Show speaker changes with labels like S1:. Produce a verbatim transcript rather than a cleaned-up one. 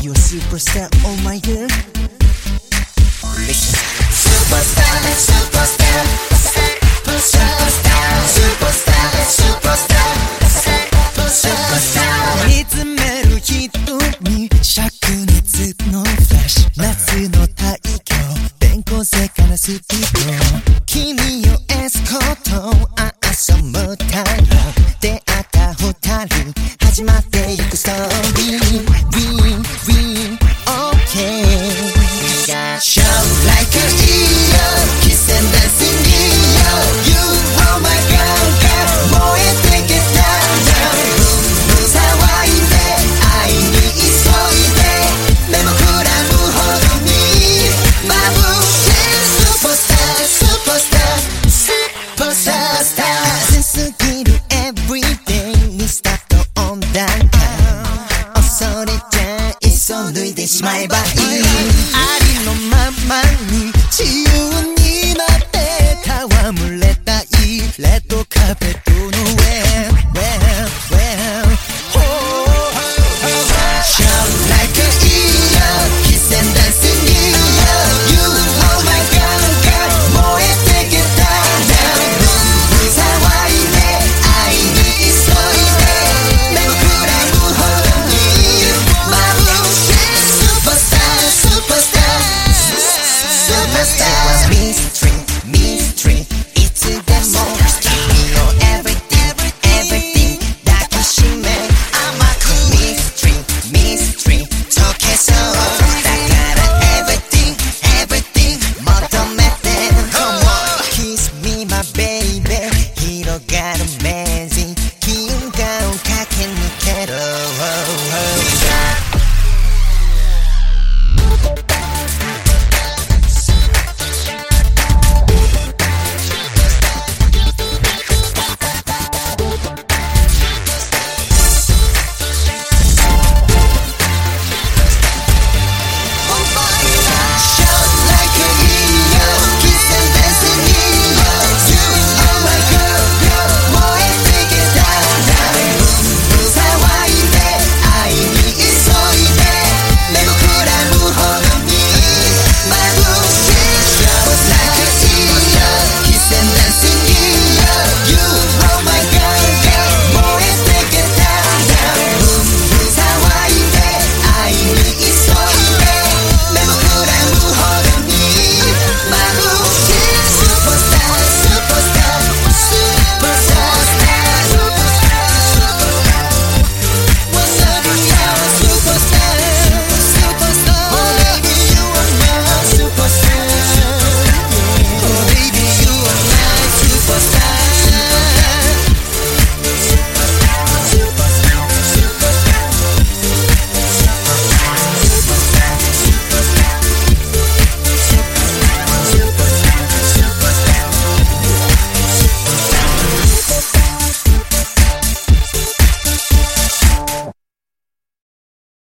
S1: You're a superstar, oh my girl. Listen. Superstar, superstar, superstar, superstar, superstar, superstar. 見つめる瞳、灼熱のフラッシュ、夏の太陽、電光石火なスピード。君よエスコート、あ遊ぶ太陽、出会った二人、始まってゆくストーリー。We, we, okay. Show like a hero, kiss and dance in Rio. You are my girl, girl. 燃えてけたんだ。ぶん騒いで、愛に急いで、目もくらむほどに。バブルsuperstar, superstar, superstar. 熱すぎる everyday にスタート温暖化。恐れちゃいそう脱いでしまえばいい。ありのままに